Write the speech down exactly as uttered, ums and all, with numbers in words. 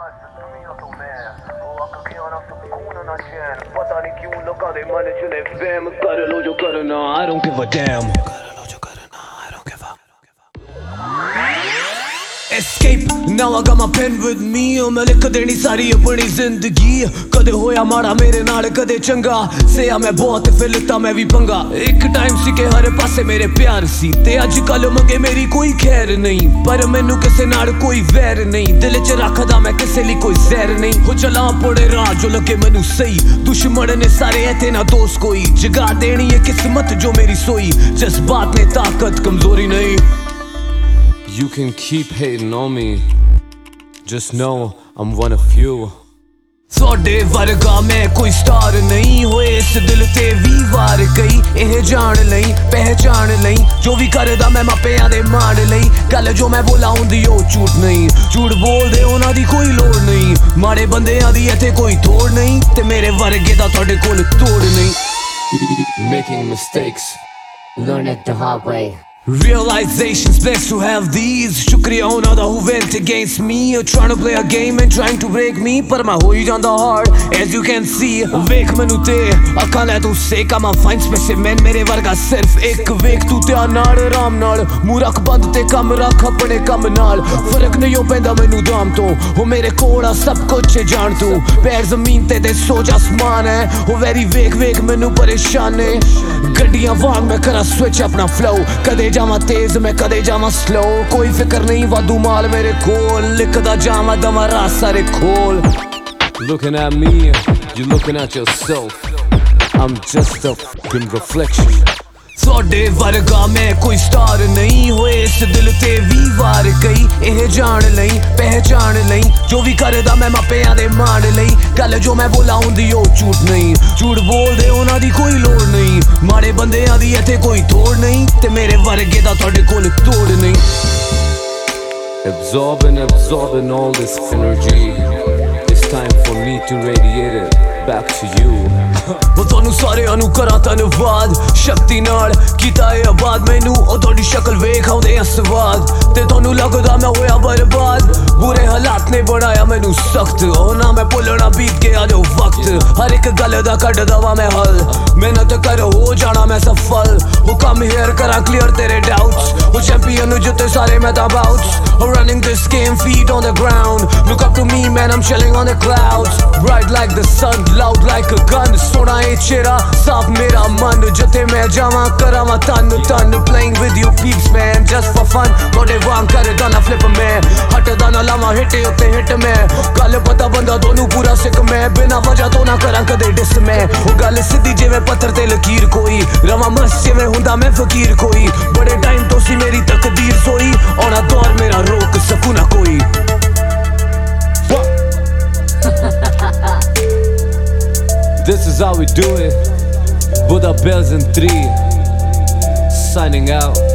I don't give a damn. Escape, now I got my pen with me. मैं लिख देनी सारी अपनी जिंदगी. कदे होया माड़ा मेरे नाल कदे चंगा. सेया मैं बहुत फिर लिता मैं भी पंगा. एक टाइम सी के हर पासे मेरे प्यार सी. ते अज कल मंगे मेरी कोई खैर नहीं. पर मैनू किसे नाल कोई वैर नहीं. दिल च रखदा मैं किसे लिए कोई जहर नहीं. हो चला पड़े राह जो लगे मैनू सही. दुश्मन ने सारे है ते ना दोस्त कोई. जगा देनी है किस्मत जो मेरी सोई. जज्बात ने ताकत कमजोरी नहीं. You can keep hating on me. Just know I'm one of you. ਤੁਹਾਡੇ ਵਰਗਾ ਮੈਂ ਕੋਈ ਸਟਾਰ ਨਹੀਂ. ਹੋਏ ਇਸ ਦਿਲ ਤੇ ਵੀ ਵਾਰ ਕਈ. ਇਹ ਜਾਣ ਲਈ ਪਹਿਚਾਣ ਲਈ ਜੋ ਵੀ ਕਰਦਾ ਮੈਂ ਮਾਪਿਆਂ ਦੇ ਮਾਣ ਲਈ. ਗੱਲ ਜੋ ਮੈਂ ਬੋਲਾਂ ਹੁੰਦੀ ਉਹ ਝੂਠ ਨਹੀਂ. ਝੂਠ ਬੋਲਦੇ ਉਹਨਾਂ ਦੀ ਕੋਈ ਲੋੜ ਨਹੀਂ. ਮਾੜੇ ਬੰਦਿਆਂ ਦੀ ਇੱਥੇ ਕੋਈ ਤੋੜ ਨਹੀਂ. ਤੇ ਮੇਰੇ ਵਰਗੇ ਦਾ ਤੁਹਾਡੇ ਕੋਲ ਤੋੜ ਨਹੀਂ. Making mistakes, learn it the hard way. Realizations best to have these. Shukriya ਉਹਨਾਂ ਦਾ who went against me. Trying to play a game and trying to break me. ਪਰ ਮੈਂ ਹੋਈ ਜਾਂਦਾ hard as you can see. ਵੇਖ ਮੈਨੂੰ ਤੇ ਅੱਖਾਂ ਲੈ ਤੂੰ ਸੇਕ. I'm a fine specimen ਮੇਰੇ ਵਰਗਾ ਸਿਰਫ ਇੱਕ. ਵੇਖ ਤੂੰ ਧਿਆਨ ਨਾਲ ਆਰਾਮ ਨਾਲ. ਮੂੰਹ ਰੱਖ ਬੰਦ ਤੇ ਕੰਮ ਰੱਖ ਆਪਣੇ ਕੰਮ ਨਾਲ. ਫਰਕ ਨਹੀਂ ਉਹ ਪੈਂਦਾ ਮੈਨੂੰ ਦਾਮ ਤੋਂ. ਉਹ ਮੇਰੇ ਕੋਲ ਆ ਸਭ ਕੁਛ ਜਾਣ ਤੂੰ. ਪੈਰ ਜ਼ਮੀਨ ਤੇ ਤੇ ਸੋਚ ਆਸਮਾਨ ਹੈ. ਉਹ ਵੈਰੀ ਵੇਖ ਵੇਖ ਮੈਨੂੰ ਪਰੇਸ਼ਾਨ ਹੈ. ਗੱਡੀਆਂ ਵਾਂਗ ਮੈਂ ਕਰਾਂ ਸਵਿਚ ਆਪਣਾ ਫਲੋ. ਕਦੇ ਜਾਵਾਂ ਤੇਜ਼ ਮੈਂ ਕਦੇ ਜਾਵਾਂ ਸਲੋ. ਕੋਈ ਫਿਕਰ ਨਹੀਂ ਵਾਧੂ ਮਾਲ ਮੇਰੇ ਕੋਲ. ਲਿਖਦਾ ਜਾਵਾਂ ਦਵਾਂ ਰਾਹ ਸਾਰੇ ਖੋਲ. looking at me, you looking at yourself. I'm just a fucking reflection. ਤੁਹਾਡੇ ਵਰਗਾ ਮੈਂ ਕੋਈ ਸਟਾਰ ਨਹੀਂ. ਹੋਏ ਇਸ ਦਿਲ ਤੇ ਵੀ ਵਾਰ ਕਈ. ਇਹ ਜਾਣ ਲਈ ਪਹਿਚਾਣ ਲਈ ਜੋ ਵੀ ਕਰਦਾ ਮੈਂ ਮਾਪਿਆਂ ਦੇ ਮਾਣ ਲਈ. ਗੱਲ ਜੋ ਮੈਂ ਬੋਲਾਂ ਹੁੰਦੀ ਉਹ ਝੂਠ ਨਹੀਂ. ਝੂਠ ਬੋਲਦੇ ਉਹਨਾਂ ਦੀ ਕੋਈ ਲੋੜ ਨਹੀਂ. ਮਾੜੇ ਬੰਦਿਆਂ ਦੀ ਇੱਥੇ ਕੋਈ ਤੋੜ ਨਹੀਂ. ਤੇ ਮੇਰੇ ਵਰਗੇ ਦਾ ਤੁਹਾਡੇ ਕੋਲ ਤੋੜ ਨਹੀਂ. Absorbing, absorbing all this energy. It's time for me to radiate it back to you. ਉਹ ਤੁਹਾਨੂੰ ਸਾਰਿਆਂ ਨੂੰ ਕਰਾਂ ਧੰਨਵਾਦ. ਸ਼ਕਤੀ ਨਾਲ ਕੀਤਾ ਇਹ ਆਬਾਦ ਮੈਨੂੰ. ਉਹ ਤੁਹਾਡੀ ਸ਼ਕਲ ਵੇਖ ਆਉਂਦੇ ਆ ਸਵਾਦ. ਤੇ ਤੁਹਾਨੂੰ ਲੱਗਦਾ ਮੈਂ ਹੋਇਆ ਬਰਬਾਦ. ਬੁਰੇ ਹਾਲਾਤ ਨੇ ਬਣਾਇਆ ਮੈਨੂੰ ਸਖਤ. ਉਹ ਨਾ ਮੈਂ ਭੁੱਲਣਾ ਬੀਤ ਗਿਆ ਜੋ ਵਕਤ. ਹਰ ਇੱਕ ਗੱਲ ਦਾ ਕੱਢਦਾ ਵਾ ਮੈਂ ਹੱਲ. ਮਿਹਨਤ ਕਰ ਹੋ ਜਾਣਾ ਮੈਂ ਸਫਲ. ਉਹ ਕੰਮ ਹੇਅਰ ਕਰਾਂ ਕਲੀਅਰ ਤੇਰੇ ਡਾਊਟਸ. ਉਹ ਚੈਂਪੀਅਨ ਨੂੰ ਜਿੱਤੇ ਸਾਰੇ ਮੈਂ ਤਾਂ ਬਾਊਟਸ. Running this game, feet on the ground. Look up to me man, I'm chilling on the clouds. Bright like the sun, loud like a gun. ਸੋਹਣਾ ਏ ਚਿਹਰਾ ਸਾਫ ਮੇਰਾ ਮਨ. ਜਿੱਥੇ ਮੈਂ ਜਾਵਾਂ ਕਰਾਵਾਂ ਤਨ ਤਨ. Playing with you peeps man, just for fun. ਤੁਹਾਡੇ ਵਾਂਗ ਕਰਦਾ ਨਾ flip ਮੈਂ. ਹਟਦਾ ਨਾ ਲਾਵਾਂ ਹਿੱਟ ਉੱਤੇ ਹਿੱਟ ਮੈਂ. ਗੱਲ ਪਤਾ ਬੰਦਾ ਦੋਨੋਂ ਪੂਰਾ ਸਿੱਖ ਮੈਂ. ਬਿਨਾਂ ਵਜ੍ਹਾ ਤੋਂ ਨਾ ਕਰਾਂ ਕਦੇ ਡਿਸ ਮੈਂ. ਉਹ ਗੱਲ ਸਿੱਧੀ ਜਿਵੇਂ ਪੱਥਰ ਤੇ ਲਕੀਰ ਕੋਈ. ਰਵਾਂ ਮਸਤ ਜਿਵੇਂ ਹੁੰਦਾ ਮੈਂ ਫਕੀਰ ਕੋਈ. ਬੜੇ ਟਾਈਮ ਤੋਂ ਸੀ ਮੇਰੀ ਤਕਦੀਰ ਸੋਈ. ਆਉਣਾ ਦੌਰ ਮੇਰਾ ਰੋਕ ਸਕੂ ਨਾ ਕੋਈ. This is how we do it. Buddha Bells in three. Signing out.